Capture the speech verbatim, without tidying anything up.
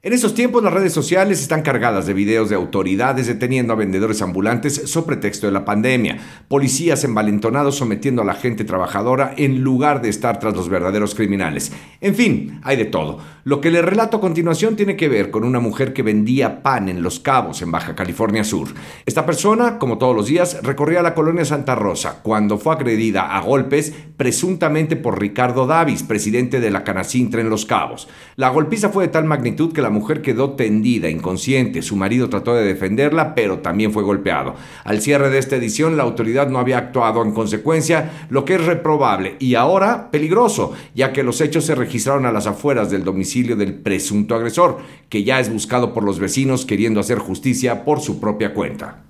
En estos tiempos las redes sociales están cargadas de videos de autoridades deteniendo a vendedores ambulantes sobre pretexto de la pandemia, policías envalentonados sometiendo a la gente trabajadora en lugar de estar tras los verdaderos criminales. En fin, hay de todo. Lo que les relato a continuación tiene que ver con una mujer que vendía pan en Los Cabos, en Baja California Sur. Esta persona, como todos los días, recorría la colonia Santa Rosa cuando fue agredida a golpes presuntamente por Ricardo Davis, presidente de la Canacintra en Los Cabos. La golpiza fue de tal magnitud que la mujer quedó tendida, inconsciente. Su marido trató de defenderla, pero también fue golpeado. Al cierre de esta edición, la autoridad no había actuado en consecuencia, lo que es reprobable y ahora peligroso, ya que los hechos se registraron a las afueras del domicilio del presunto agresor, que ya es buscado por los vecinos queriendo hacer justicia por su propia cuenta.